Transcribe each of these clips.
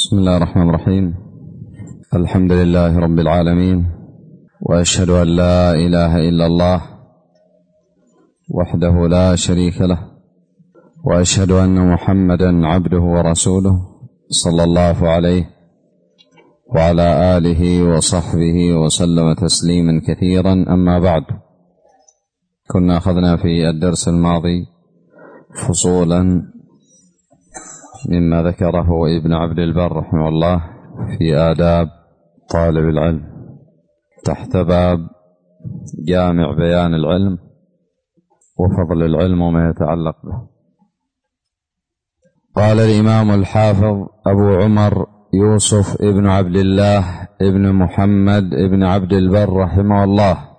بسم الله الرحمن الرحيم. الحمد لله رب العالمين، وأشهد أن لا إله إلا الله وحده لا شريك له، وأشهد أن محمدا عبده ورسوله صلى الله عليه وعلى آله وصحبه وسلم تسليما كثيرا. أما بعد، كنا أخذنا في الدرس الماضي فصولا مما ذكره ابن عبد البر رحمه الله في آداب طالب العلم تحت باب جامع بيان العلم وفضل العلم وما يتعلق به. قال الإمام الحافظ أبو عمر يوسف ابن عبد الله ابن محمد ابن عبد البر رحمه الله: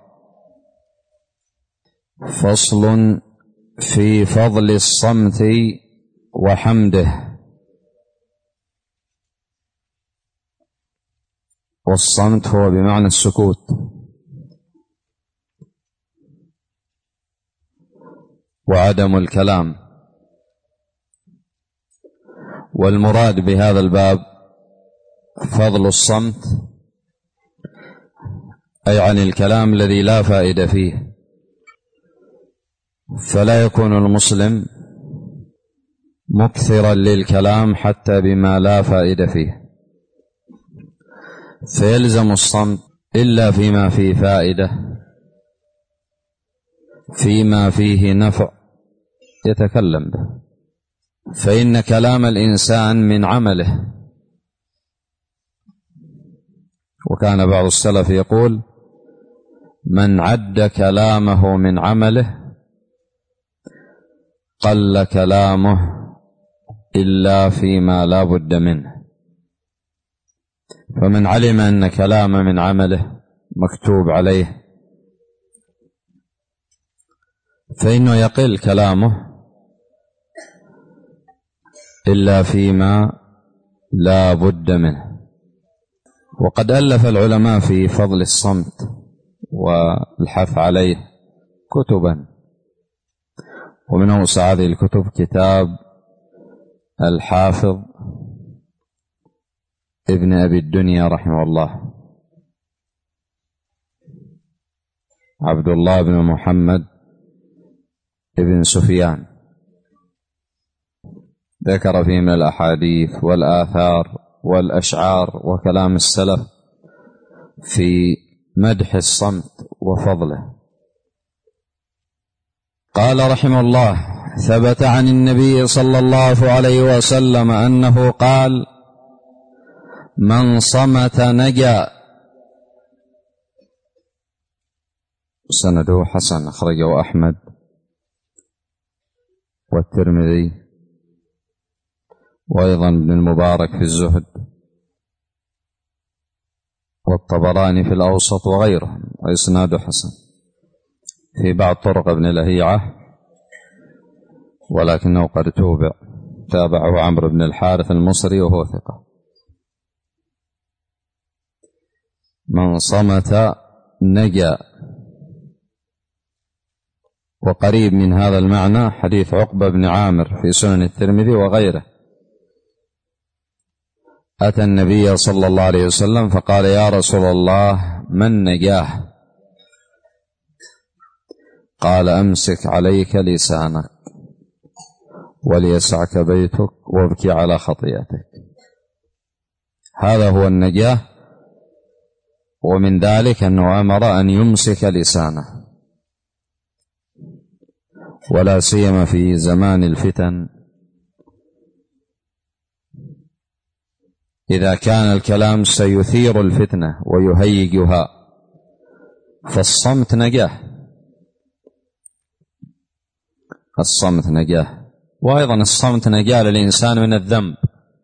فصل في فضل الصمت وحمده. والصمت هو بمعنى السكوت، وعدم الكلام. والمراد بهذا الباب فضل الصمت، أي عن الكلام الذي لا فائدة فيه، فلا يكون المسلم مكثرا للكلام حتى بما لا فائدة فيه، فيلزم الصمت إلا فيما فيه فائدة، فيما فيه نفع يتكلم به، فإن كلام الإنسان من عمله. وكان بعض السلف يقول: من عد كلامه من عمله قل كلامه إلا فيما لا بد منه. فمن علم أن كلام من عمله مكتوب عليه فإنه يقل كلامه إلا فيما لا بد منه. وقد ألف العلماء في فضل الصمت والحث عليه كتبا، ومن أوسع هذه الكتب كتاب الحافظ ابن أبي الدنيا رحمه الله، عبد الله بن محمد ابن سفيان، ذكر فيه من الأحاديث والآثار والأشعار وكلام السلف في مدح الصمت وفضله. قال رحمه الله: ثبت عن النبي صلى الله عليه وسلم أنه قال: من صمت نجا. سنده حسن، أخرجه أحمد والترمذي وأيضا ابن المبارك في الزهد والطبراني في الأوسط وغيرهم، وإسناده حسن في بعض طرق ابن لهيعة، ولكنه قد تابعه عمرو بن الحارث المصري وهو ثقة. من صمت نجا. وقريب من هذا المعنى حديث عقبة بن عامر في سنن الترمذي وغيره: أتى النبي صلى الله عليه وسلم فقال: يا رسول الله، من نجاه؟ قال: أمسك عليك لسانك وليسعك بيتك وابكي على خطيئتك. هذا هو النجاه. ومن ذلك أنه أمر أن يمسك لسانه، ولا سيما في زمان الفتن، إذا كان الكلام سيثير الفتنة ويهيجها، فالصمت نجاه. الصمت نجاه. وأيضا الصمت نجاه للإنسان من الذنب،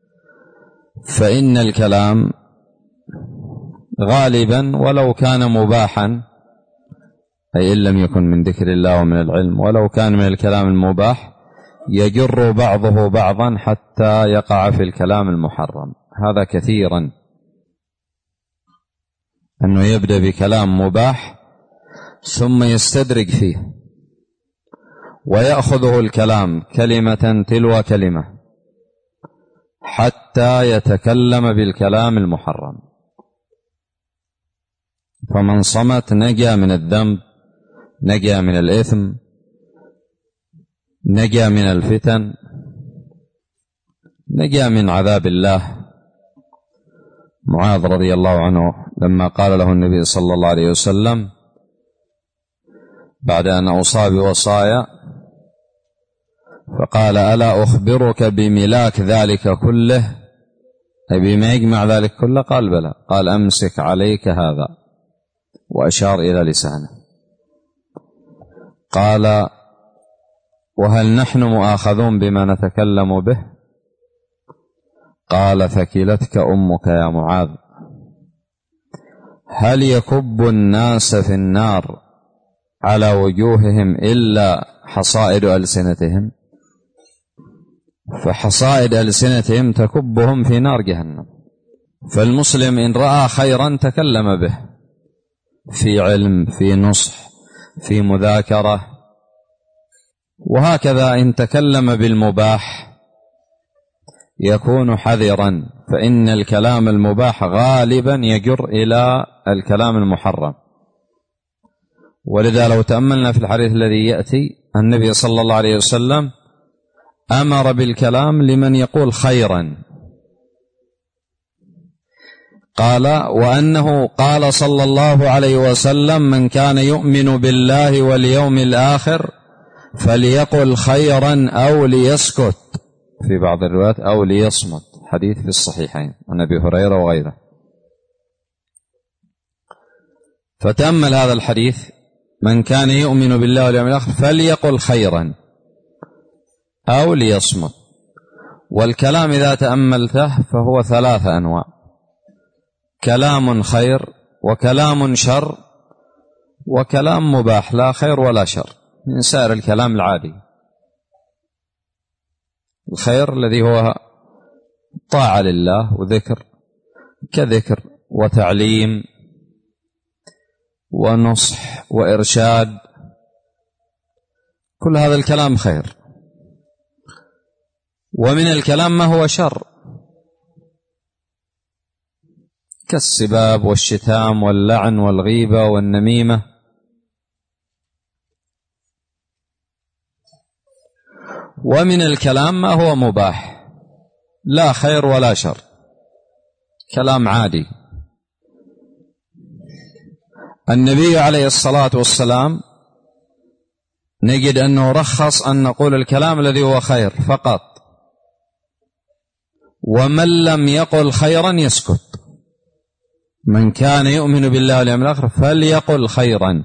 فإن الكلام غالبا ولو كان مباحا، أي إن لم يكن من ذكر الله ومن العلم، ولو كان من الكلام المباح، يجر بعضه بعضا حتى يقع في الكلام المحرم. هذا كثيرا، أنه يبدأ بكلام مباح ثم يستدرج فيه ويأخذه الكلام كلمة تلو كلمة حتى يتكلم بالكلام المحرم. فمن صمت نجا من الذنب، نجا من الإثم، نجا من الفتن، نجا من عذاب الله. معاذ رضي الله عنه لما قال له النبي صلى الله عليه وسلم بعد أن أوصى بوصايا فقال: ألا أخبرك بملاك ذلك كله، أي بما يجمع ذلك كله؟ قال: بلى. قال: أمسك عليك هذا، وأشار إلى لسانه. قال: وهل نحن مؤاخذون بما نتكلم به؟ قال: ثكلتك أمك يا معاذ. هل يكب الناس في النار على وجوههم إلا حصائد ألسنتهم؟ فحصائد ألسنتهم تكبهم في نار جهنم. فالمسلم إن رأى خيرا تكلم به، في علم، في نصح، في مذاكرة، وهكذا إن تكلم بالمباح يكون حذرا، فإن الكلام المباح غالبا يجر إلى الكلام المحرم. ولذا لو تأملنا في الحديث الذي يأتي، النبي صلى الله عليه وسلم أمر بالكلام لمن يقول خيرا. قال: وأنه قال صلى الله عليه وسلم: من كان يؤمن بالله واليوم الآخر فليقل خيرا أو ليسكت، في بعض الروايات أو ليصمت، حديث في الصحيحين عن أبي هريرة وغيره. فتأمل هذا الحديث: من كان يؤمن بالله واليوم الآخر فليقل خيرا أو ليصمت. والكلام إذا تأملته فهو 3 أنواع: كلام خير، وكلام شر، وكلام مباح لا خير ولا شر من سائر الكلام العادي. الخير الذي هو طاعة لله وذكر، كذكر وتعليم ونصح وإرشاد، كل هذا الكلام خير. ومن الكلام ما هو شر، كالسباب والشتام واللعن والغيبة والنميمة. ومن الكلام ما هو مباح لا خير ولا شر، كلام عادي. النبي عليه الصلاة والسلام نجد أنه رخص أن نقول الكلام الذي هو خير فقط، ومن لم يقل خيرا يسكت. من كان يؤمن بالله واليوم الآخر فليقل خيرا،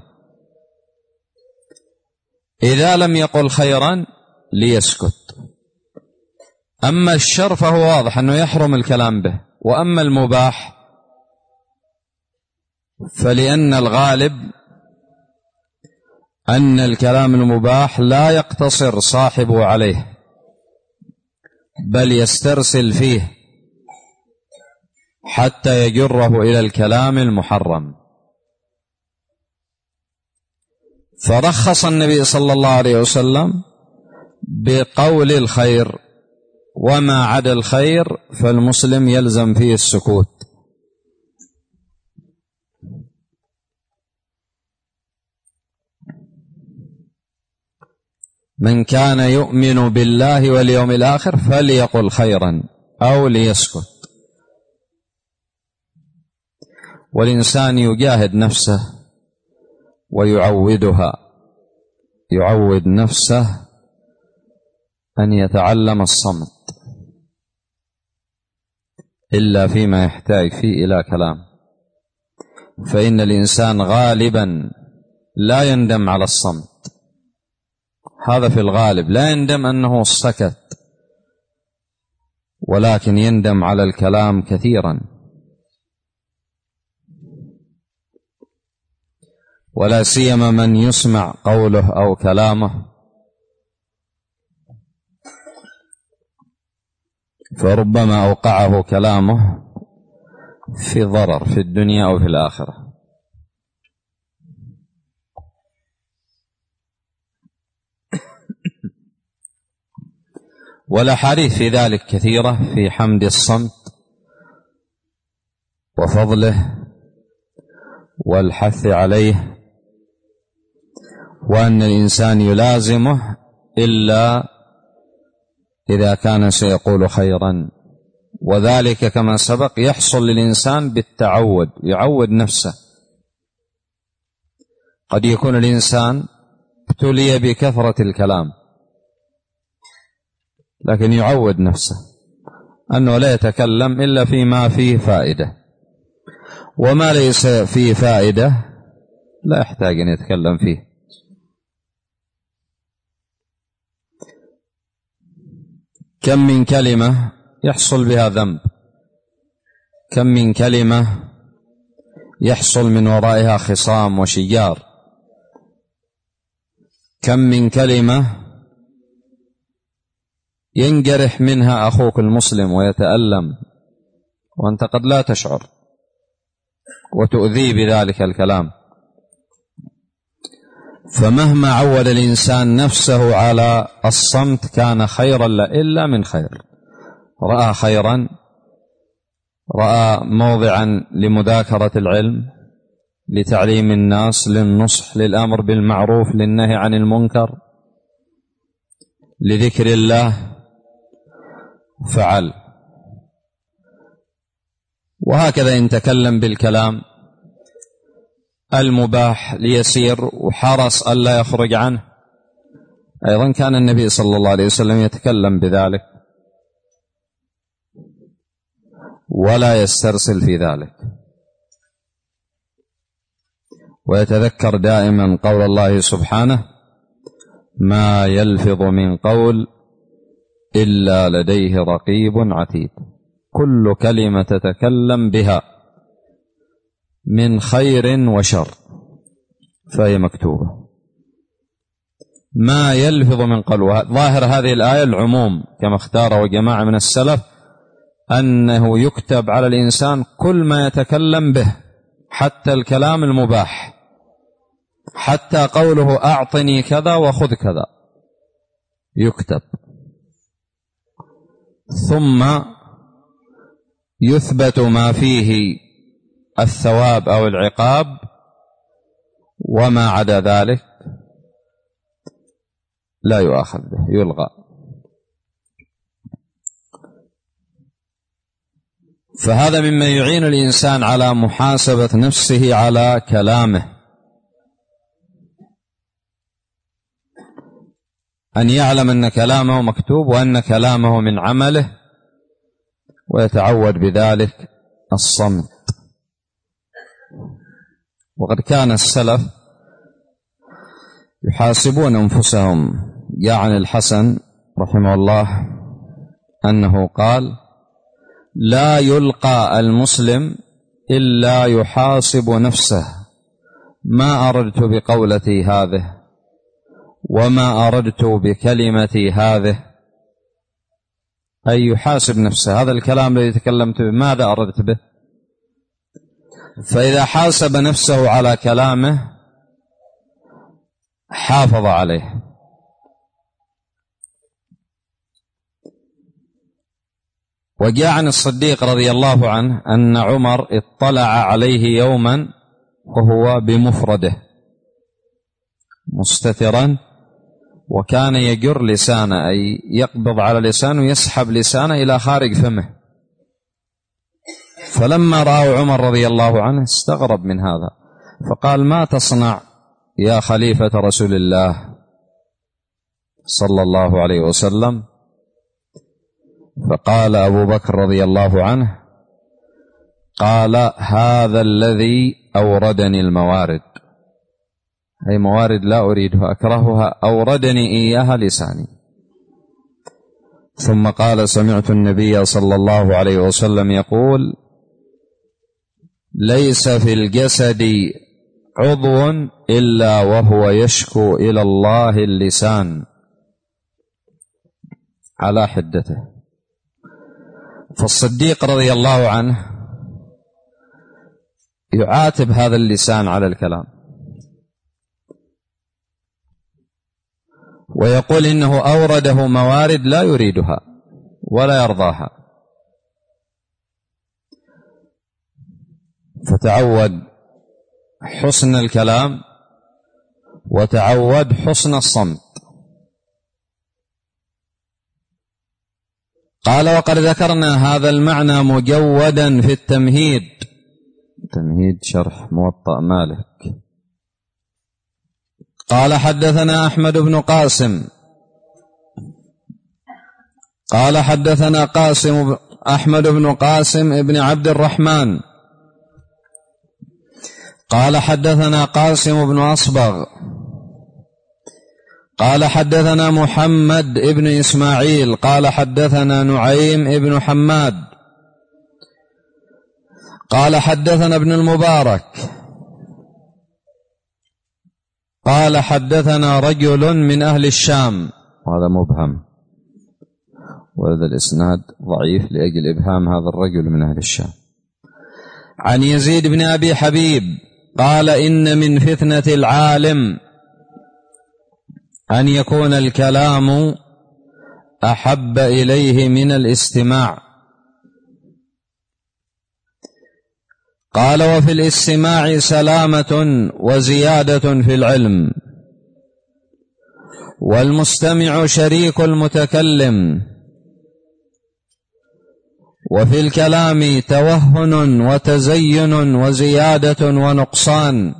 إذا لم يقل خيرا ليسكت. أما الشر فهو واضح أنه يحرم الكلام به. وأما المباح فلأن الغالب أن الكلام المباح لا يقتصر صاحبه عليه، بل يسترسل فيه حتى يجره إلى الكلام المحرم. فرخص النبي صلى الله عليه وسلم بقول الخير، وما عدا الخير فالمسلم يلزم فيه السكوت. من كان يؤمن بالله واليوم الآخر فليقل خيرا أو ليسكت. والإنسان يجاهد نفسه ويعودها، يعود نفسه أن يتعلم الصمت إلا فيما يحتاج فيه إلى كلام. فإن الإنسان غالبا لا يندم على الصمت، هذا في الغالب، لا يندم أنه سكت، ولكن يندم على الكلام كثيرا. ولا سيما من يسمع قوله أو كلامه، فربما أوقعه كلامه في ضرر في الدنيا أو في الآخرة. والأحاديث في ذلك كثيرة في حمد الصمت وفضله والحث عليه، وأن الإنسان يلازمه إلا إذا كان سيقول خيرا، وذلك كما سبق يحصل للإنسان بالتعود، يعود نفسه. قد يكون الإنسان ابتلي بكثرة الكلام، لكن يعود نفسه أنه لا يتكلم إلا فيما فيه فائدة، وما ليس فيه فائدة لا يحتاج أن يتكلم فيه. كم من كلمة يحصل بها ذنب، كم من كلمة يحصل من ورائها خصام وشجار، كم من كلمة ينجرح منها أخوك المسلم ويتألم وأنت قد لا تشعر، وتؤذيه بذلك الكلام. فمهما عود الإنسان نفسه على الصمت كان خيرا لا إلا من خير. رأى خيرا، رأى موضعا لمذاكرة العلم، لتعليم الناس، للنصح، للأمر بالمعروف، للنهي عن المنكر، لذكر الله، فعل. وهكذا إن تكلم بالكلام المباح ليسير وحرص ألا يخرج عنه، أيضا كان النبي صلى الله عليه وسلم يتكلم بذلك ولا يسترسل في ذلك، ويتذكر دائما قول الله سبحانه: ما يلفظ من قول إلا لديه رقيب عتيد. كل كلمة تتكلم بها من خير وشر فهي مكتوبة. ما يلفظ من قول. ظاهر هذه الآية العموم كما اختاره جماعة من السلف، أنه يكتب على الإنسان كل ما يتكلم به، حتى الكلام المباح، حتى قوله أعطني كذا وخذ كذا يكتب. ثم يثبت ما فيه الثواب أو العقاب، وما عدا ذلك لا يؤاخذ به، يلغى. فهذا مما يعين الإنسان على محاسبة نفسه على كلامه، أن يعلم أن كلامه مكتوب وأن كلامه من عمله، ويتعود بذلك الصمت. وقد كان السلف يحاسبون أنفسهم. جاء عن الحسن رحمه الله أنه قال: لا يلقى المسلم إلا يحاسب نفسه، ما أردت بقولتي هذه وما أردت بكلمتي هذه، أي يحاسب نفسه، هذا الكلام الذي تكلمت به ماذا أردت به؟ فإذا حاسب نفسه على كلامه حافظ عليه. وجاء عن الصديق رضي الله عنه أن عمر اطلع عليه يوما وهو بمفرده مستترا، وكان يجر لسانه، أي يقبض على لسانه ويسحب لسانه إلى خارج فمه. فلما رأى عمر رضي الله عنه استغرب من هذا، فقال: ما تصنع يا خليفة رسول الله صلى الله عليه وسلم؟ فقال أبو بكر رضي الله عنه: قال: هذا الذي أوردني الموارد، أي موارد لا أريدها أكرهها، أوردني إياها لساني. ثم قال: سمعت النبي صلى الله عليه وسلم يقول: ليس في الجسد عضو إلا وهو يشكو إلى الله اللسان على حدته. فالصديق رضي الله عنه يعاتب هذا اللسان على الكلام، ويقول إنه أورده موارد لا يريدها ولا يرضاها. فتعود حسن الكلام وتعود حسن الصمت. قال وقد ذكرنا هذا المعنى مجودا في التمهيد، تمهيد شرح موطأ مالك. قال حدثنا أحمد بن قاسم قال حدثنا أحمد بن قاسم ابن عبد الرحمن قال حدثنا قاسم بن أصبغ قال حدثنا محمد ابن إسماعيل قال حدثنا نعيم ابن حماد قال حدثنا ابن المبارك قال حدثنا رجل من أهل الشام، وهذا مبهم، وهذا الإسناد ضعيف لأجل إبهام هذا الرجل من أهل الشام، عن يزيد بن أبي حبيب قال إن من فتنة العالم أن يكون الكلام أحب إليه من الاستماع. قال وفي الاستماع سلامة وزيادة في العلم، والمستمع شريك المتكلم، وفي الكلام توهن وتزين وزيادة ونقصان.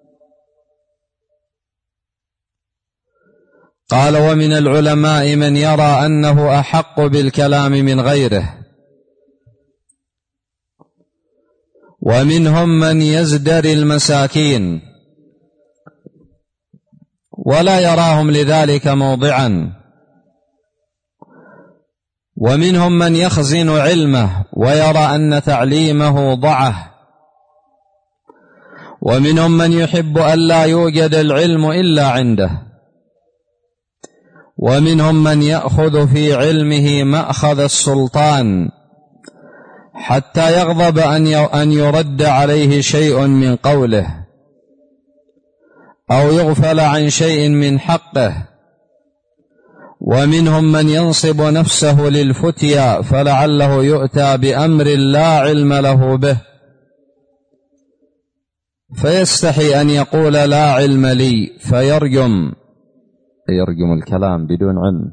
قال ومن العلماء من يرى أنه أحق بالكلام من غيره، ومنهم من يزدري المساكين ولا يراهم لذلك موضعا، ومنهم من يخزن علمه ويرى أن تعليمه ضعه، ومنهم من يحب أن لا يوجد العلم إلا عنده، ومنهم من يأخذ في علمه مأخذ السلطان حتى يغضب أن يرد عليه شيء من قوله أو يغفل عن شيء من حقه، ومنهم من ينصب نفسه للفتيا فلعله يؤتى بأمر لا علم له به فيستحي أن يقول لا علم لي فيرجم الكلام بدون علم،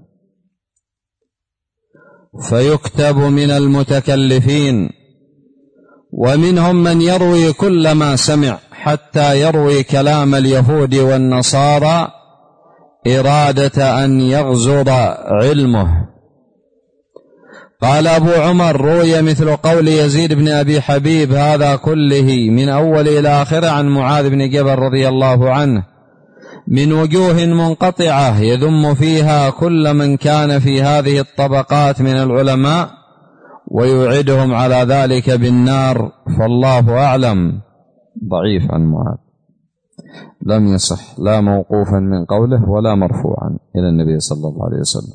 فيكتب من المتكلفين. ومنهم من يروي كل ما سمع حتى يروي كلام اليهود والنصارى إرادة أن يغزر علمه. قال أبو عمر روي مثل قول يزيد بن أبي حبيب هذا كله من أول إلى آخر عن معاذ بن جبل رضي الله عنه من وجوه منقطعة يذم فيها كل من كان في هذه الطبقات من العلماء ويوعدهم على ذلك بالنار، فالله أعلم. ضعيف عن معاذ، لم يصح لا موقوفا من قوله ولا مرفوعا إلى النبي صلى الله عليه وسلم،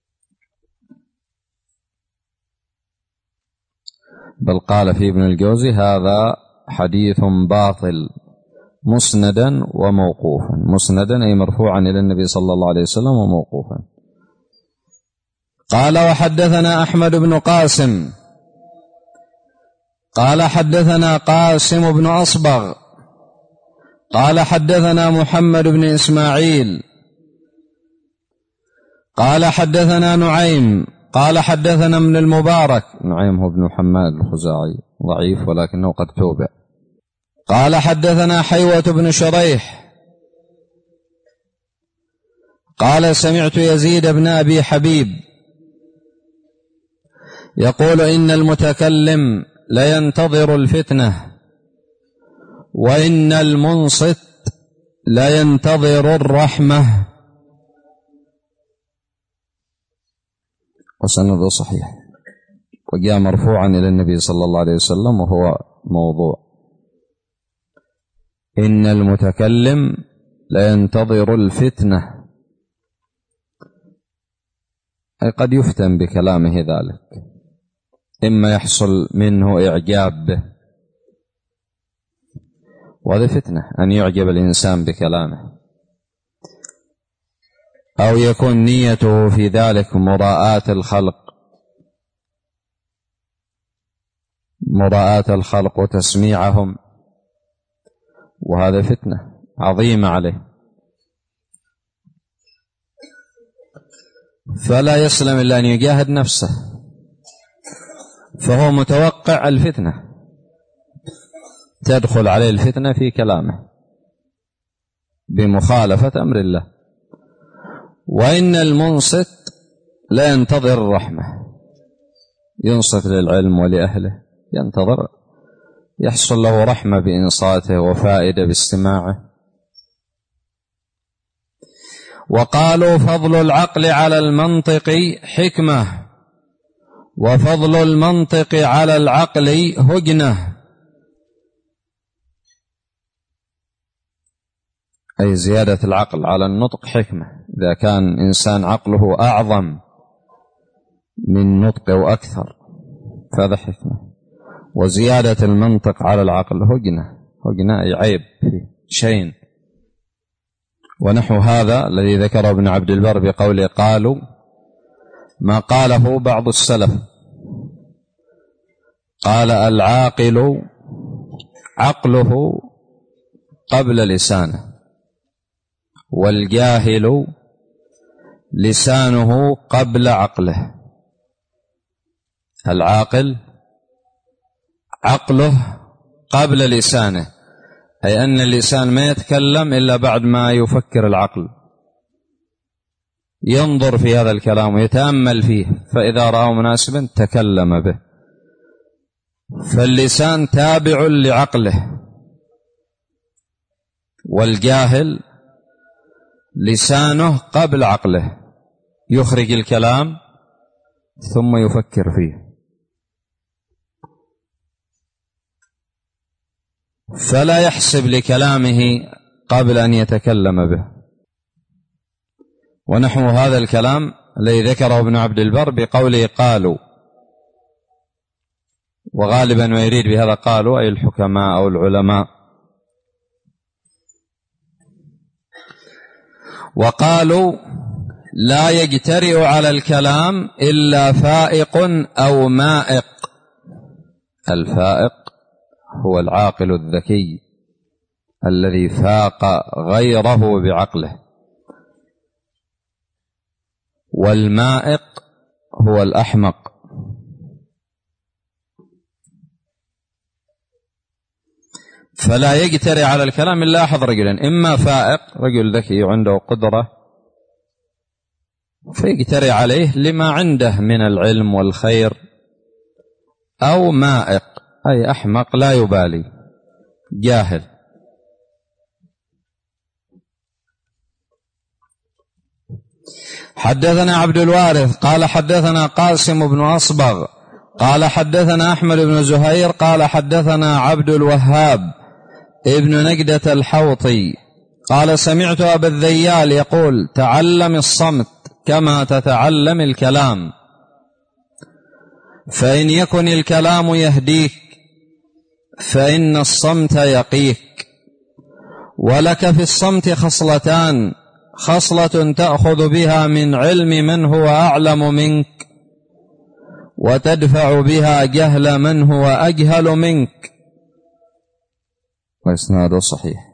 بل قال في ابن الجوزي هذا حديث باطل مسندا وموقوفا، مسندا أي مرفوعا إلى النبي صلى الله عليه وسلم وموقوفا. قال وحدثنا أحمد بن قاسم قال حدثنا قاسم بن أصبغ قال حدثنا محمد بن إسماعيل قال حدثنا نعيم قال حدثنا ابن المبارك، نعيم هو ابن حماد الخزاعي ضعيف ولكنه قد توبع. قال حدثنا حيوة بن شريح قال سمعت يزيد بن أبي حبيب يقول إن المتكلم لينتظر الفتنة وإن المنصت لينتظر الرحمة، وسنده صحيح، وجاء مرفوعا إلى النبي صلى الله عليه وسلم وهو موضوع. إن المتكلم لينتظر الفتنة، أي قد يفتن بكلامه ذلك، إما يحصل منه إعجاب به، وهذا فتنة أن يعجب الإنسان بكلامه، أو يكون نيته في ذلك مراءة الخلق وتسميعهم، وهذا فتنة عظيمة عليه، فلا يسلم إلا أن يجاهد نفسه، فهو متوقع الفتنة، تدخل عليه الفتنة في كلامه بمخالفة أمر الله. وإن المنصت لا ينتظر الرحمة، ينصت للعلم ولأهله، ينتظر يحصل له رحمة بإنصاته وفائدة باستماعه. وقالوا فضل العقل على المنطق حكمة، وفضل المنطق على العقل هجنة، أي زيادة العقل على النطق حكمة، إذا كان إنسان عقله أعظم من نطقه وأكثر فهذا حكمة. وزيادة المنطق على العقل هجنة أي عيب فيه شيء. ونحو هذا الذي ذكره ابن عبد البر بقوله قالوا ما قاله بعض السلف، قال العاقل عقله قبل لسانه، والجاهل لسانه قبل عقله. العاقل عقله قبل لسانه، أي أن اللسان ما يتكلم إلا بعد ما يفكر العقل، ينظر في هذا الكلام ويتأمل فيه، فإذا رأى مناسبا تكلم به. فاللسان تابع لعقله، والجاهل لسانه قبل عقله، يخرج الكلام ثم يفكر فيه، فلا يحسب لكلامه قبل أن يتكلم به. ونحو هذا الكلام الذي ذكره ابن عبد البر بقوله قالوا، وغالبا ما يريد بهذا قالوا أي الحكماء أو العلماء. وقالوا لا يجترئ على الكلام إلا فائق أو مائق. الفائق هو العاقل الذكي الذي فاق غيره بعقله، والمائق هو الأحمق. فلا يجترئ على الكلام إلا أحد رجلين، إما فائق رجل ذكي عنده قدرة فيجترئ عليه لما عنده من العلم والخير، أو مائق أي أحمق لا يبالي جاهل. حدثنا عبد الوارث قال حدثنا قاسم بن أصبغ قال حدثنا أحمد بن زهير قال حدثنا عبد الوهاب ابن نجدة الحوطي قال سمعت أبا الذيال يقول تعلم الصمت كما تتعلم الكلام، فإن يكن الكلام يهديك فإن الصمت يقيك. ولك في الصمت خصلتان، خصلة تأخذ بها من علم من هو أعلم منك، وتدفع بها جهل من هو أجهل منك. وإسناده صحيح.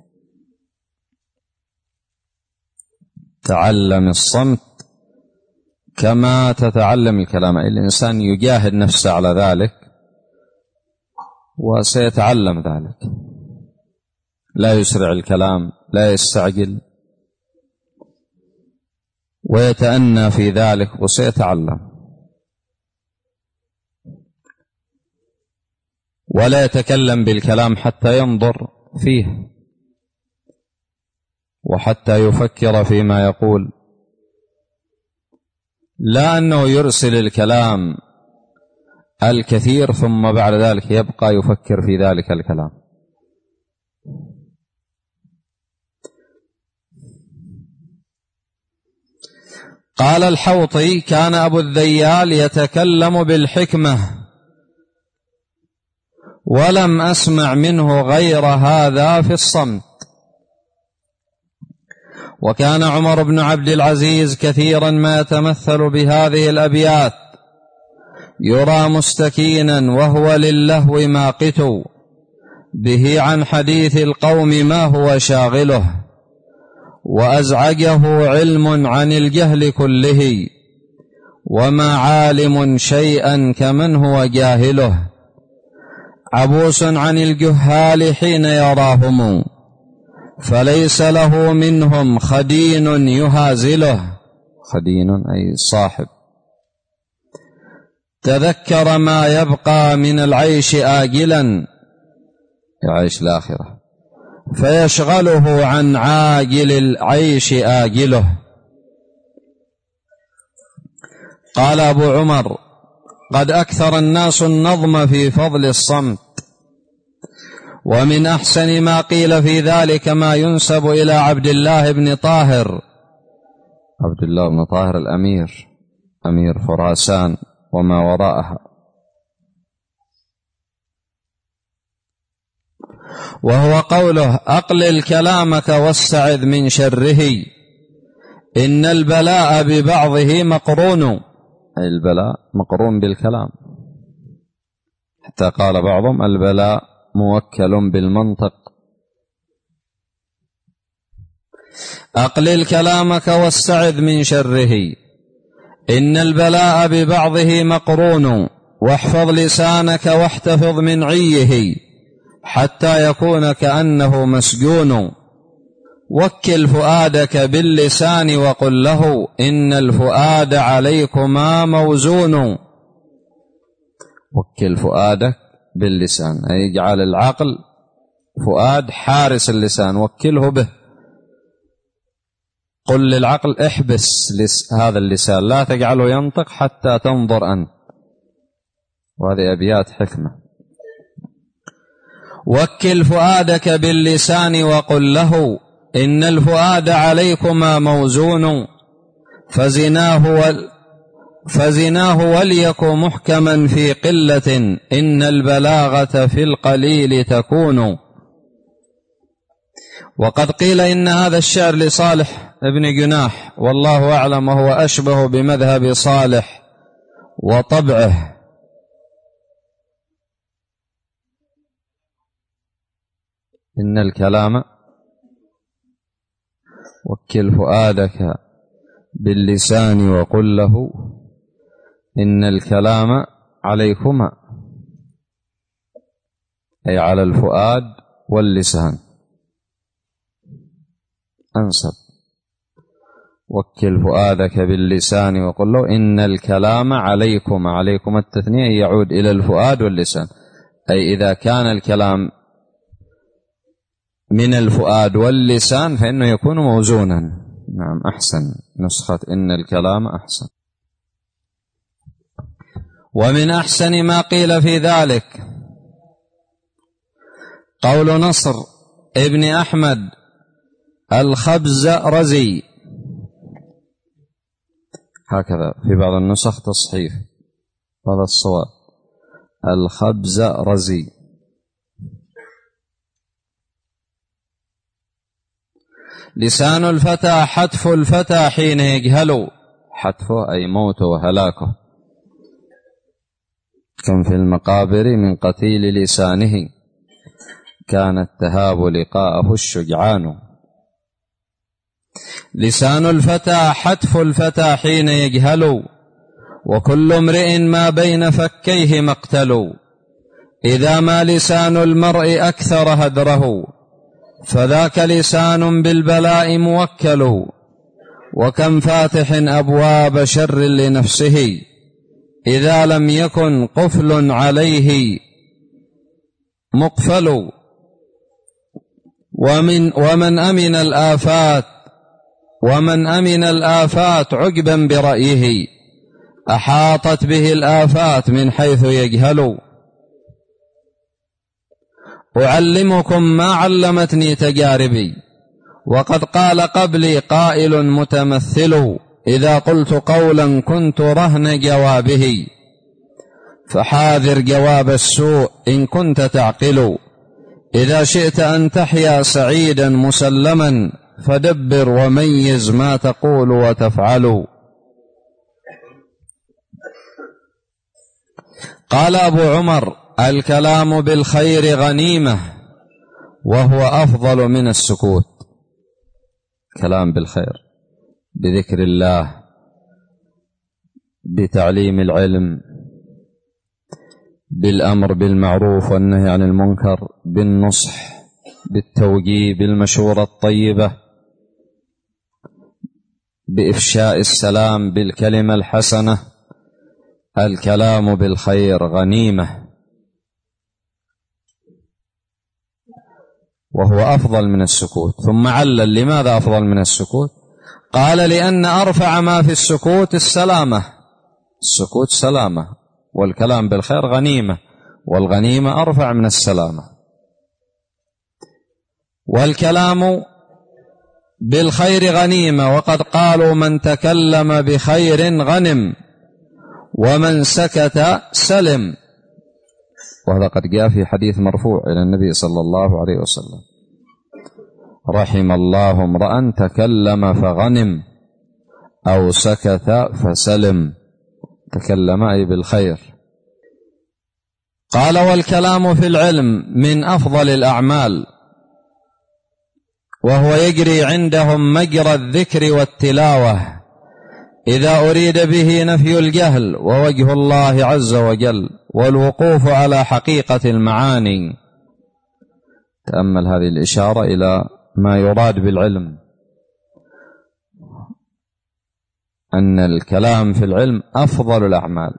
تعلم الصمت كما تتعلم الكلام، الإنسان يجاهد نفسه على ذلك وسيتعلم ذلك، لا يسرع الكلام، لا يستعجل، ويتأنى في ذلك وسيتعلم. ولا يتكلم بالكلام حتى ينظر فيه وحتى يفكر فيما يقول، لا أنه يرسل الكلام الكثير ثم بعد ذلك يبقى يفكر في ذلك الكلام. قال الحوطي كان أبو الذيال يتكلم بالحكمة، ولم أسمع منه غير هذا في الصمت. وكان عمر بن عبد العزيز كثيرا ما يتمثل بهذه الأبيات: يرى مستكينا وهو للهو ماقت، به عن حديث القوم ما هو شاغله، وأزعجه علم عن الجهل كله، وما عالم شيئا كمن هو جاهله، عبوس عن الجهال حين يراهم، فليس له منهم خدين يهازله. خدين أي صاحب. تذكر ما يبقى من العيش آجلا، يعيش الآخرة، فيشغله عن عاجل العيش آجله. قال أبو عمر: قد أكثر الناس النظم في فضل الصمت، ومن أحسن ما قيل في ذلك ما ينسب إلى عبد الله بن طاهر. عبد الله بن طاهر الأمير، أمير خراسان وما وراءها، وهو قوله: أقلل كلامك واستعذ من شره، إن البلاء ببعضه مقرون، أي البلاء مقرون بالكلام، حتى قال بعضهم: البلاء موكل بالمنطق. أقلل كلامك واستعذ من شره، إن البلاء ببعضه مقرون، واحفظ لسانك واحتفظ من عيه، حتى يكون كأنه مسجون، وكل فؤادك باللسان وقل له، إن الفؤاد عليكما موزون. وكل فؤادك باللسان، أي اجعل العقل فؤاد حارس اللسان، وكله به. قل للعقل: احبس هذا اللسان، لا تجعله ينطق حتى تنظر أنت. وهذه أبيات حكمة. وكل فؤادك باللسان وقل له، إن الفؤاد عليكما موزون، فزناه وليك محكما في قلة، إن البلاغة في القليل تكون. وقد قيل إن هذا الشعر لصالح ابن جناح، والله أعلم، وهو أشبه بمذهب صالح وطبعه. إن الكلام، وكل فؤادك باللسان وقل له، إن الكلام عليكما، أي على الفؤاد واللسان، أنسب. وكل فؤادك باللسان وقل له، إن الكلام عليكما، عليكما التثنية يعود إلى الفؤاد واللسان، أي إذا كان الكلام من الفؤاد واللسان فإنه يكون موزونا. نعم، أحسن نسخة إن الكلام أحسن. ومن أحسن ما قيل في ذلك قول نصر ابن أحمد الخبز رزي، هكذا في بعض النسخ تصحيف، هذا الصواب، الخبز رزي. لسان الفتى حتف الفتى حين يجهل، حتفه أي موته وهلاكه، كم في المقابر من قتيل لسانه، كان التهاب لقاءه الشجعان. لسان الفتى حتف الفتى حين يجهل، وكل امرئ ما بين فكيه مقتل، إذا ما لسان المرء أكثر هدره، فذاك لسان بالبلاء موكل، وكم فاتح أبواب شر لنفسه، إذا لم يكن قفل عليه مقفل. ومن أمن الآفات عقبا برأيه، أحاطت به الآفات من حيث يجهل. أعلمكم ما علمتني تجاربي، وقد قال قبلي قائل متمثل، إذا قلت قولا كنت رهن جوابه، فحاذر جواب السوء إن كنت تعقل. إذا شئت أن تحيا سعيدا مسلما، فدبر وميز ما تقول وتفعل. قال أبو عمر: الكلام بالخير غنيمة وهو أفضل من السكوت. كلام بالخير، بذكر الله، بتعليم العلم، بالأمر بالمعروف والنهي عن المنكر، بالنصح، بالتوجيه، بالمشورة الطيبة، بإفشاء السلام، بالكلمة الحسنة. الكلام بالخير غنيمة وهو أفضل من السكوت. ثم علل لماذا أفضل من السكوت؟ قال: لأن أرفع ما في السكوت السلامة. السكوت سلامة، والكلام بالخير غنيمة، والغنيمة أرفع من السلامة. والكلام بالخير غنيمة، وقد قالوا: من تكلم بخير غنم ومن سكت سلم. وهذا قد جاء في حديث مرفوع إلى النبي صلى الله عليه وسلم: رحم الله امرأ تكلم فغنم أو سكت فسلم. تكلم أي بالخير. قال: والكلام في العلم من أفضل الأعمال، وهو يجري عندهم مجرى الذكر والتلاوة، إذا أريد به نفي الجهل ووجه الله عز وجل والوقوف على حقيقة المعاني. تأمل هذه الإشارة إلى ما يراد بالعلم، أن الكلام في العلم أفضل الأعمال،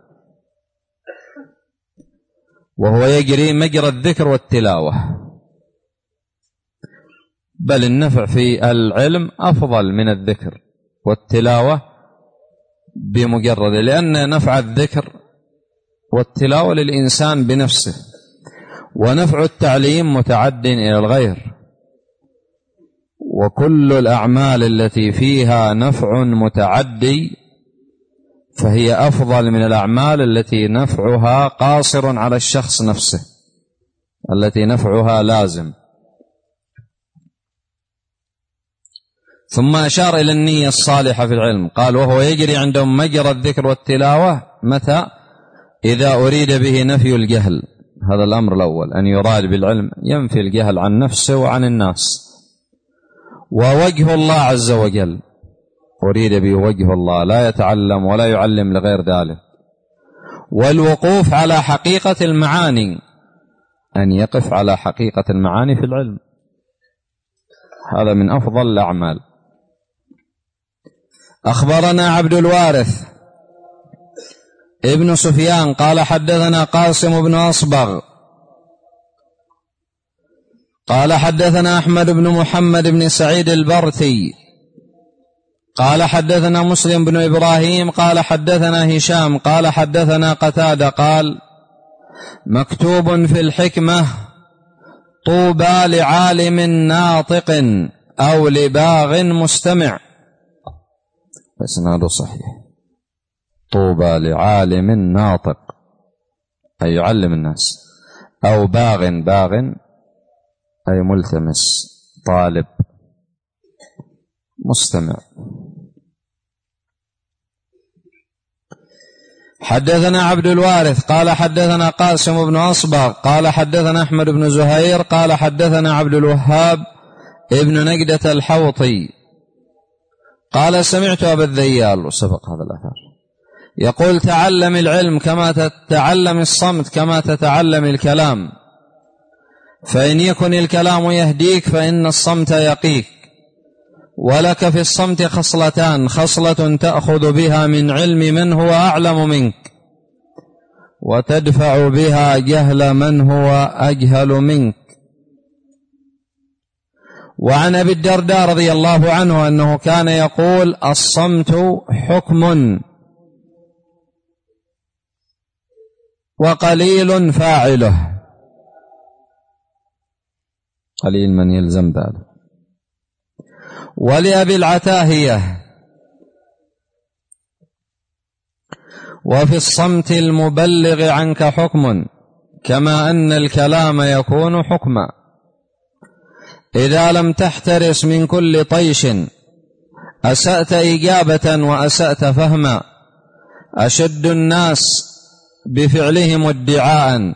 وهو يجري مجرى الذكر والتلاوة. بل النفع في العلم أفضل من الذكر والتلاوة بمجرد، لأن نفع الذكر والتلاوة للإنسان بنفسه، ونفع التعليم متعد إلى الغير. وكل الأعمال التي فيها نفع متعدي فهي أفضل من الأعمال التي نفعها قاصر على الشخص نفسه، التي نفعها لازم. ثم أشار إلى النية الصالحة في العلم، قال: وهو يجري عندهم مجرى الذكر والتلاوة. متى؟ إذا أريد به نفي الجهل. هذا الأمر الأول، أن يراد بالعلم ينفي الجهل عن نفسه وعن الناس. ووجه الله عز وجل، أريد به وجه الله، لا يتعلم ولا يعلم لغير ذلك. والوقوف على حقيقة المعاني، أن يقف على حقيقة المعاني في العلم، هذا من أفضل الأعمال. أخبرنا عبد الوارث ابن سفيان قال: حدثنا قاسم بن أصبغ قال: حدثنا أحمد بن محمد بن سعيد البرثي قال: حدثنا مسلم بن إبراهيم قال: حدثنا هشام قال: حدثنا قتادة قال: مكتوب في الحكمة: طوبى لعالم ناطق أو لباغ مستمع. إسناده صحيح. طوبى لعالم ناطق أي يعلم الناس، أو باغ أي ملتمس، طالب، مستمع. حدثنا عبد الوارث قال: حدثنا قاسم بن أصبغ قال: حدثنا أحمد بن زهير قال: حدثنا عبد الوهاب ابن نجدة الحوطي قال: سمعت أبا الذيال، وسبق هذا الأثر، يقول: تعلم العلم كما تتعلم الصمت كما تتعلم الكلام، فإن يكن الكلام يهديك فإن الصمت يقيك. ولك في الصمت خصلتان: خصلة تأخذ بها من علم من هو أعلم منك، وتدفع بها جهل من هو أجهل منك. وعن أبي الدرداء رضي الله عنه أنه كان يقول: الصمت حكم وقليل فاعله. قليل من يلزم ذلك. ولأبي العتاهية: وفي الصمت المبلغ عنك حكم، كما أن الكلام يكون حكما. إذا لم تحترس من كل طيش أسأت إجابة وأسأت فهما. أشد الناس بفعلهم ادعاء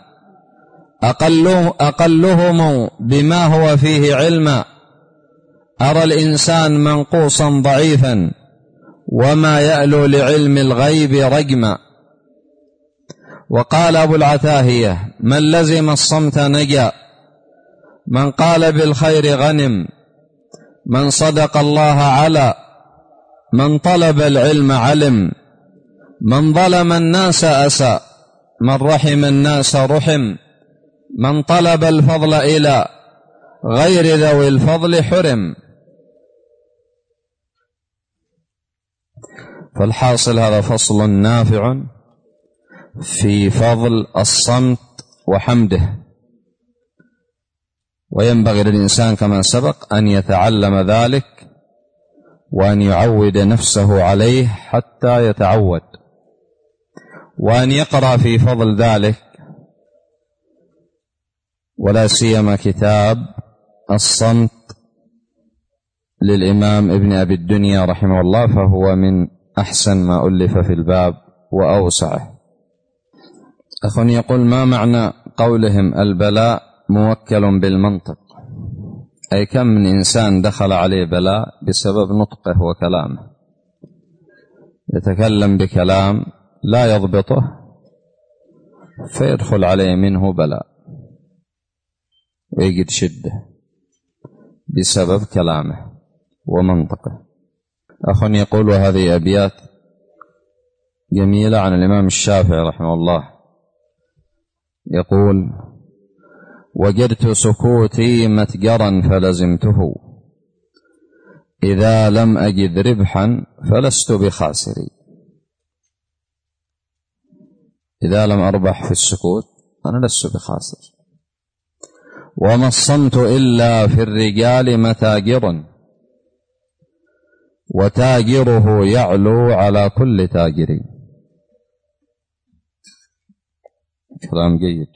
أقلهم بما هو فيه علما. أرى الإنسان منقوصا ضعيفا وما يألو لعلم الغيب رجما. وقال أبو العتاهية: من لزم الصمت نجا، من قال بالخير غنم، من صدق الله على، من طلب العلم علم، من ظلم الناس أسى، من رحم الناس رحم، من طلب الفضل إلى غير ذوي الفضل حرم. فالحاصل هذا فصل نافع في فضل الصمت وحمده، وينبغي للإنسان كما سبق أن يتعلم ذلك وأن يعود نفسه عليه حتى يتعود، وأن يقرأ في فضل ذلك، ولا سيما كتاب الصمت للإمام ابن أبي الدنيا رحمه الله، فهو من أحسن ما ألف في الباب وأوسعه. أخ يقول: ما معنى قولهم البلاء موكل بالمنطق؟ أي كم من إنسان دخل عليه بلاء بسبب نطقه وكلامه، يتكلم بكلام لا يضبطه فيدخل عليه منه بلاء ويجد شدة بسبب كلامه ومنطقه. أخ يقول: وهذه أبيات جميلة عن الإمام الشافعي رحمه الله، يقول: وجدت سكوتي متجرا فلزمته، إذا لم أجد ربحا فلست بخاسري. إذا لم أربح في السكوت أنا لست بخاسر. وما الصمت إلا في الرجال متاجر، وتاجره يعلو على كل تاجر. كلام جيد.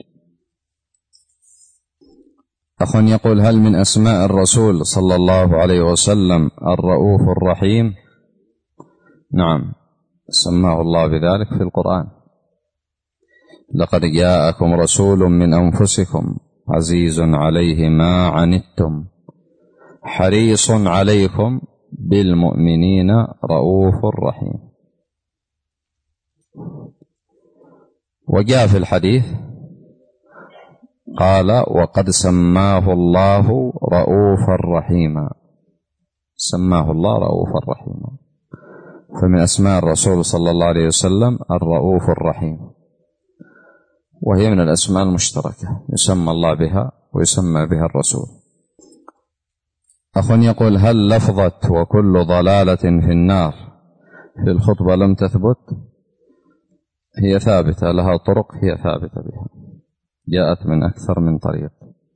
أخ يقول: هل من أسماء الرسول صلى الله عليه وسلم الرؤوف الرحيم؟ نعم، سماه الله بذلك في القرآن: لقد جاءكم رسول من أنفسكم عزيز عليه ما عنتم حريص عليكم بالمؤمنين رؤوف رحيم. وجاء في الحديث قال: وقد سماه الله رؤوفا رحيما. سماه الله رؤوفا رحيما. فمن أسماء الرسول صلى الله عليه وسلم الرؤوف الرحيم، وهي من الأسماء المشتركة يسمى الله بها ويسمى بها الرسول. أخ يقول: هل لفظة وكل ضلالة في النار في الخطبة لم تثبت؟ هي ثابتة، لها طرق هي ثابتة بها، جاءت من أكثر من طريق.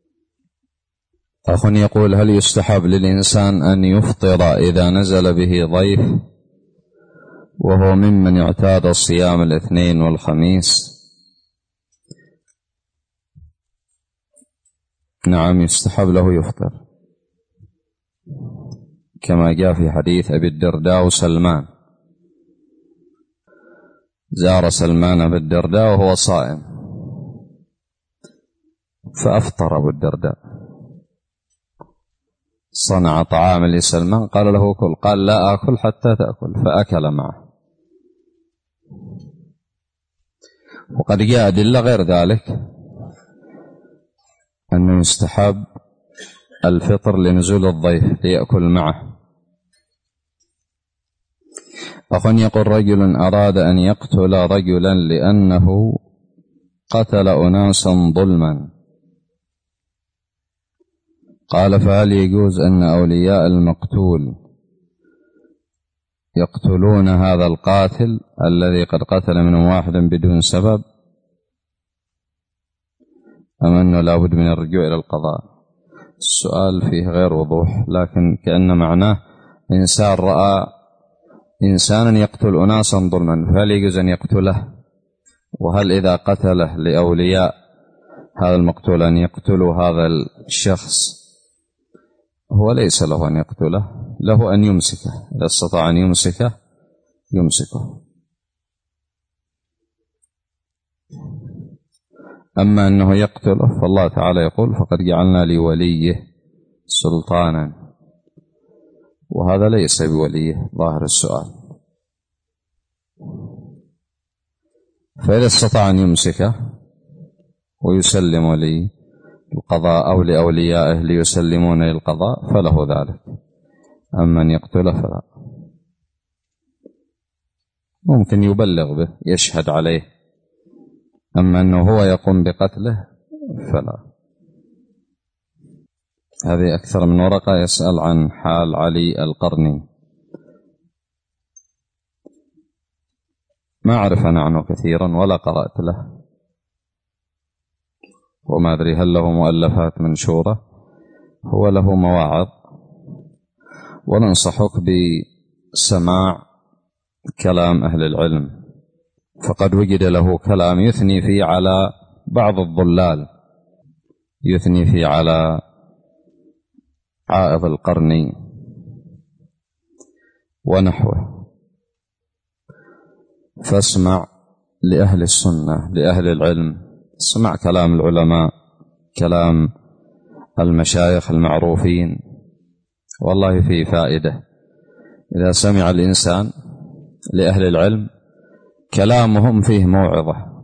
أخ يقول: هل يستحب للإنسان أن يفطر إذا نزل به ضيف وهو ممن يعتاد الصيام الاثنين والخميس؟ نعم، يستحب له يفطر، كما جاء في حديث أبي الدرداء وسلمان. زار سلمان أبي الدرداء وهو صائم فأفطر أبو الدرداء، صنع طعام لسلمان قال له كل، قال لا آكل حتى تأكل، فأكل معه. وقد جاء أدلة غير ذلك أنه يستحب الفطر لنزول الضيف ليأكل معه. أخ يقول: رجل أراد أن يقتل رجلا لأنه قتل أناسا ظلما، قال: فهل يجوز أن أولياء المقتول يقتلون هذا القاتل الذي قد قتل منهم واحد بدون سبب، أم أنه لا بد من الرجوع إلى القضاء؟ السؤال فيه غير وضوح، لكن كأن معناه إنسان رأى إنسانا يقتل أناسا ظلما فهل يجوز أن يقتله؟ وهل إذا قتله لأولياء هذا المقتول أن يقتلوا هذا الشخص هو ليس له أن يقتله، له أن يمسكه، إذا استطاع أن يمسكه يمسكه. أما أنه يقتله فالله تعالى يقول فقد جعلنا لوليه سلطانا، وهذا ليس بوليه ظاهر السؤال. فإذا استطاع أن يمسكه ويسلم للقضاء أو لأوليائه ليسلمون للقضاء فله ذلك. أما أن يقتله فلا. ممكن يبلغ به يشهد عليه، أما أنه هو يقوم بقتله فلا. هذه أكثر من ورقة يسأل عن حال علي القرني. ما أعرف أنا عنه كثيرا ولا قرأت له، وما أدري هل له مؤلفات منشورة. هو له مواعظ، وننصحك بسماع كلام أهل العلم، فقد وجد له كلام يثني فيه على بعض الضلال، يثني فيه على عائض القرني ونحوه. فاسمع لأهل السنة لأهل العلم، اسمع كلام العلماء، كلام المشايخ المعروفين، والله فيه فائدة. إذا سمع الإنسان لأهل العلم كلامهم فيه موعظة،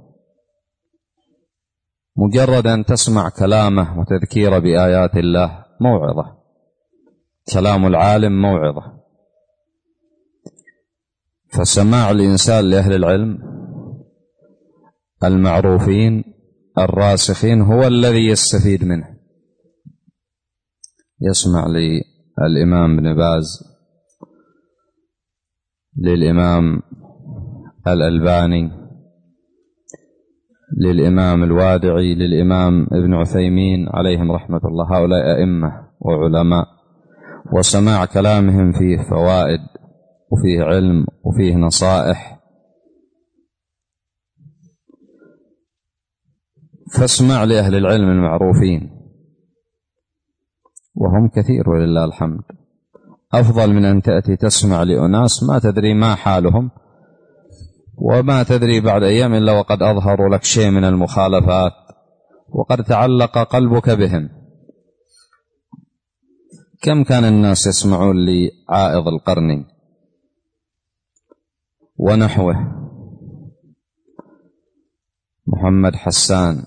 مجرد أن تسمع كلامه وتذكير بآيات الله موعظة، كلام العالم موعظة. فسماع الإنسان لأهل العلم المعروفين الراسخين هو الذي يستفيد منه. يسمع للإمام ابن باز، للإمام الألباني، للإمام الوادعي، للإمام ابن عثيمين عليهم رحمة الله، هؤلاء أئمة وعلماء، وسماع كلامهم فيه فوائد وفيه علم وفيه نصائح. فاسمع لأهل العلم المعروفين، وهم كثير ولله الحمد، أفضل من أن تأتي تسمع لأناس ما تدري ما حالهم، وما تدري بعد أيام إلا وقد أظهروا لك شيء من المخالفات وقد تعلق قلبك بهم. كم كان الناس يسمعون لعائض القرني ونحوه، محمد حسان،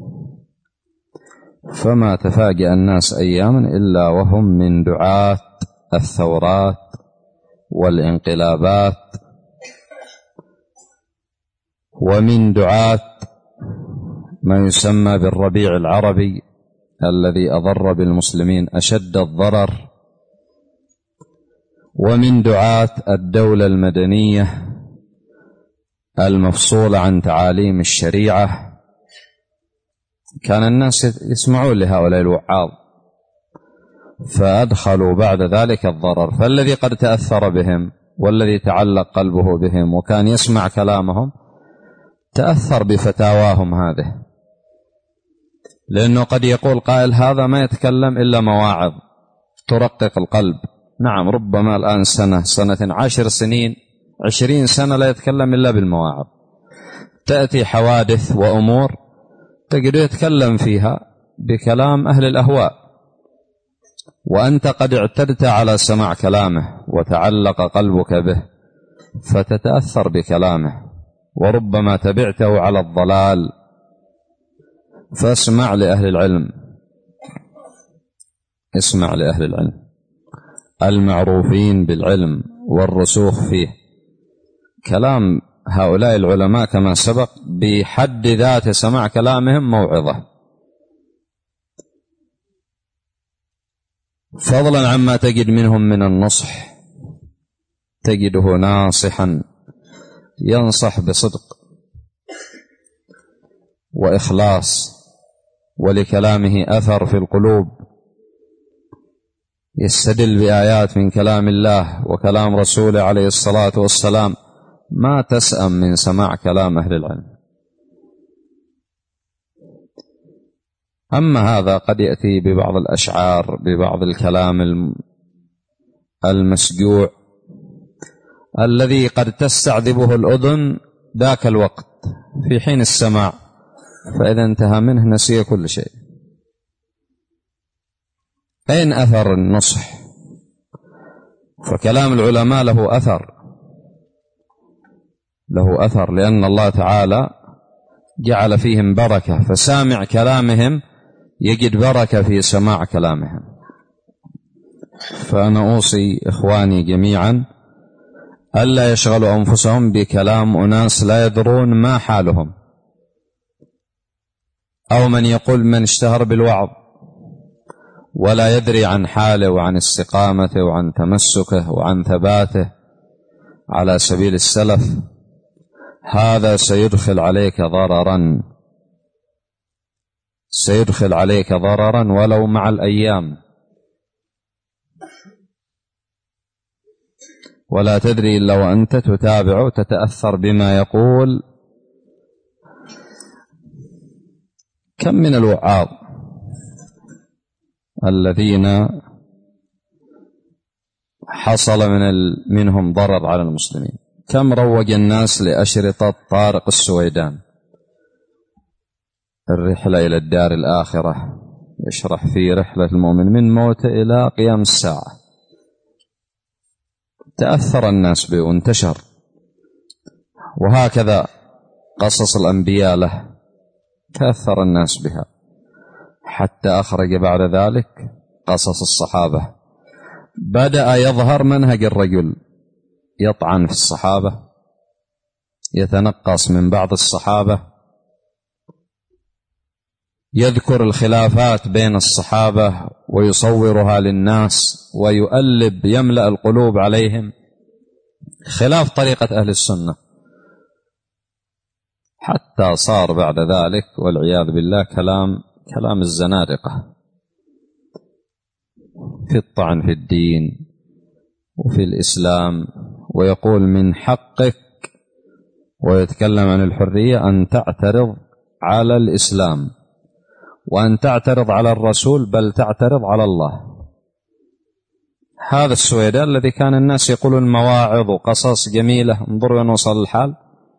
فما تفاجأ الناس أياما إلا وهم من دعاة الثورات والانقلابات، ومن دعاة ما يسمى بالربيع العربي الذي أضر بالمسلمين أشد الضرر، ومن دعاة الدولة المدنية المفصولة عن تعاليم الشريعة. كان الناس يسمعون لهؤلاء الوعاظ، فأدخلوا بعد ذلك الضرر. فالذي قد تأثر بهم والذي تعلق قلبه بهم وكان يسمع كلامهم تأثر بفتاواهم هذه، لأنه قد يقول قائل هذا ما يتكلم إلا مواعظ ترقق القلب. نعم، ربما الآن سنة 10 سنين 20 سنة لا يتكلم إلا بالمواعظ، تأتي حوادث وأمور تجد يتكلم فيها بكلام أهل الأهواء، وأنت قد اعتدت على سماع كلامه وتعلق قلبك به فتتأثر بكلامه، وربما تبعته على الضلال. فاسمع لأهل العلم، اسمع لأهل العلم المعروفين بالعلم والرسوخ فيه. كلام هؤلاء العلماء كما سبق بحد ذات سماع كلامهم موعظة، فضلا عما تجد منهم من النصح، تجده ناصحا ينصح بصدق وإخلاص، ولكلامه أثر في القلوب، يستدل بآيات من كلام الله وكلام رسوله عليه الصلاة والسلام. ما تسأم من سماع كلام أهل العلم. أما هذا قد يأتي ببعض الأشعار، ببعض الكلام المسجوع الذي قد تستعذبه الأذن ذاك الوقت في حين السماع، فإذا انتهى منه نسي كل شيء. أين أثر النصح؟ فكلام العلماء له أثر لأن الله تعالى جعل فيهم بركة، فسامع كلامهم يجد بركة في سماع كلامهم. فأنا أوصي إخواني جميعا ألا يشغلوا أنفسهم بكلام أناس لا يدرون ما حالهم، أو من يقول من اشتهر بالوعظ ولا يدري عن حاله وعن استقامته وعن تمسكه وعن ثباته على سبيل السلف، هذا سيدخل عليك ضررا ولو مع الأيام، ولا تدري إلا وأنت تتابع وتتأثر بما يقول. كم من الوعاظ الذين حصل منهم ضرر على المسلمين، كم روج الناس لأشرطة طارق السويدان، الرحلة إلى الدار الآخرة، يشرح في رحلة المؤمن من موته إلى قيام الساعة، تأثر الناس به وانتشر. وهكذا قصص الأنبياء له تأثر الناس بها، حتى أخرج بعد ذلك قصص الصحابة. بدأ يظهر منهج الرجل، يطعن في الصحابة، يتنقص من بعض الصحابة، يذكر الخلافات بين الصحابة ويصورها للناس ويؤلب يملأ القلوب عليهم خلاف طريقة أهل السنة، حتى صار بعد ذلك والعياذ بالله كلام الزنادقة في الطعن في الدين وفي الإسلام، ويقول من حقك ويتكلم عن الحرية أن تعترض على الإسلام وأن تعترض على الرسول، بل تعترض على الله. هذا السويدان الذي كان الناس يقولون مواعظ وقصص جميلة، انظروا وين وصل الحال.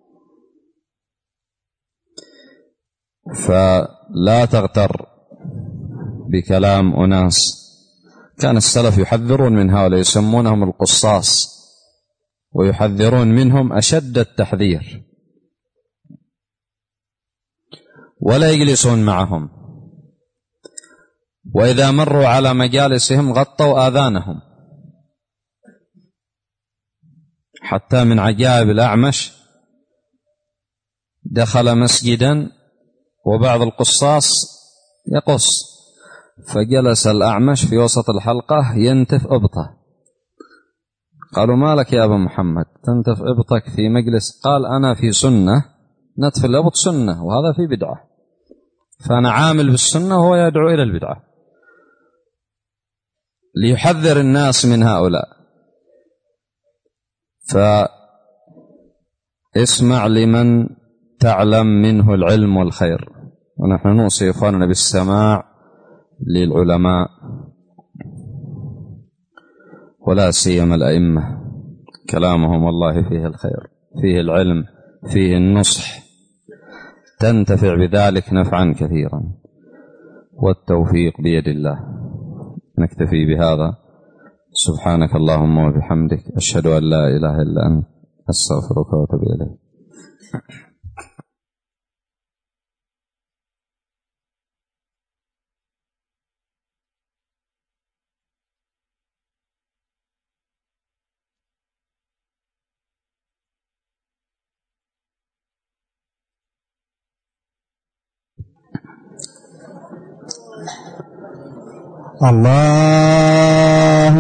فلا تغتر بكلام أناس. كان السلف يحذرون من هؤلاء، يسمونهم القصاص، ويحذرون منهم أشد التحذير، ولا يجلسون معهم، وإذا مروا على مجالسهم غطوا آذانهم. حتى من عجائب الأعمش دخل مسجدا وبعض القصاص يقص، فجلس الأعمش في وسط الحلقة ينتف إبطه. قالوا ما لك يا أبا محمد تنتف إبطك في مجلس؟ قال أنا في سنة، نتف الإبط سنة وهذا في بدعة، فأنا عامل بالسنة وهو يدعو إلى البدعة، ليحذر الناس من هؤلاء. فاسمع لمن تعلم منه العلم والخير، ونحن نوصي إخواننا بالسماع للعلماء ولا سيما الأئمة، كلامهم والله فيه الخير، فيه العلم، فيه النصح، تنتفع بذلك نفعا كثيرا، والتوفيق بيد الله. نكتفي بهذا. سبحانك اللهم وبحمدك، أشهد أن لا إله إلا أنت، أستغفرك وأتوب إليك. الله